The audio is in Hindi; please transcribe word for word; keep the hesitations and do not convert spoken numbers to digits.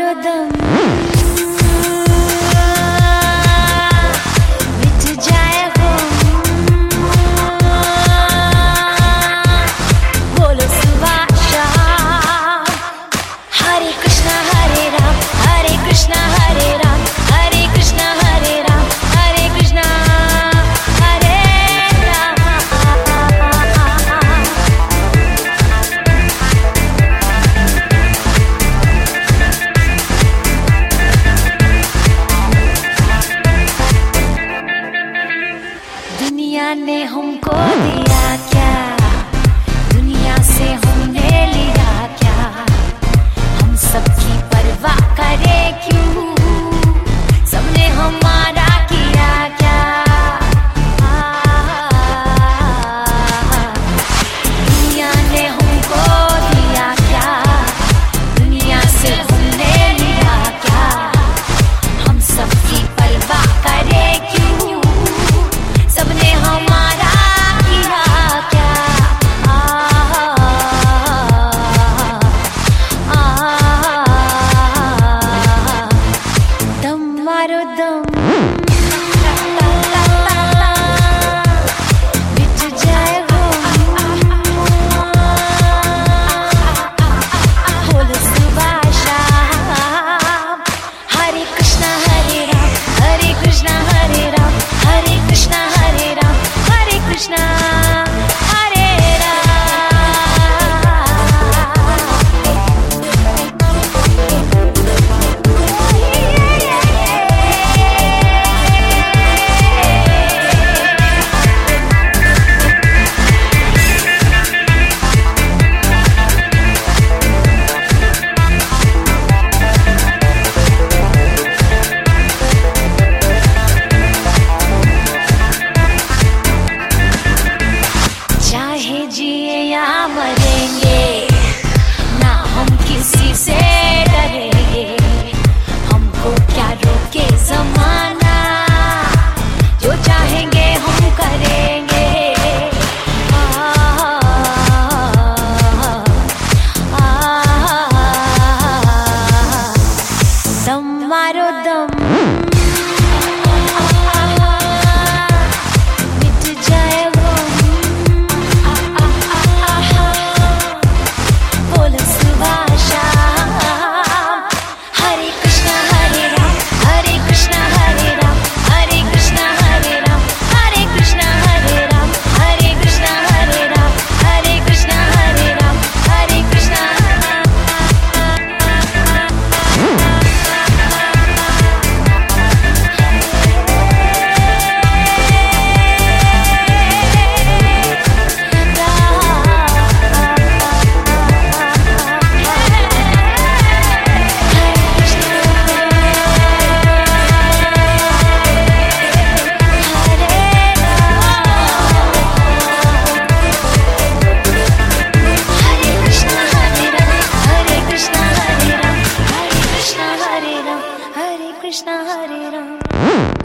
मारो दम दुनिया ने हमको दिया क्या, दुनिया से हमने लिया क्या, हम सबकी परवाह करें क्यों, सबने हमारा किया क्या। दुनिया ने हमको दिया क्या, दुनिया से हमने लिया क्या, हम सबकी परवाह करें क्यों, सबने हमारा किया क्या। आ, आ, आ, दम मारो दम मिट जाए गम, बोलो सुबह शाम, हरे कृष्णा हरे राम, हरे कृष्णा हरे राम, हरे कृष्णा हरे राम, हरे कृष्णा हरे चाहे जिए या मरेंगे, ना हम किसी से डरेंगे, हमको क्या रोके जमाना, जो चाहेंगे हम करेंगे। आ, आ, आ, दम मारो दम Krishna Hare Ram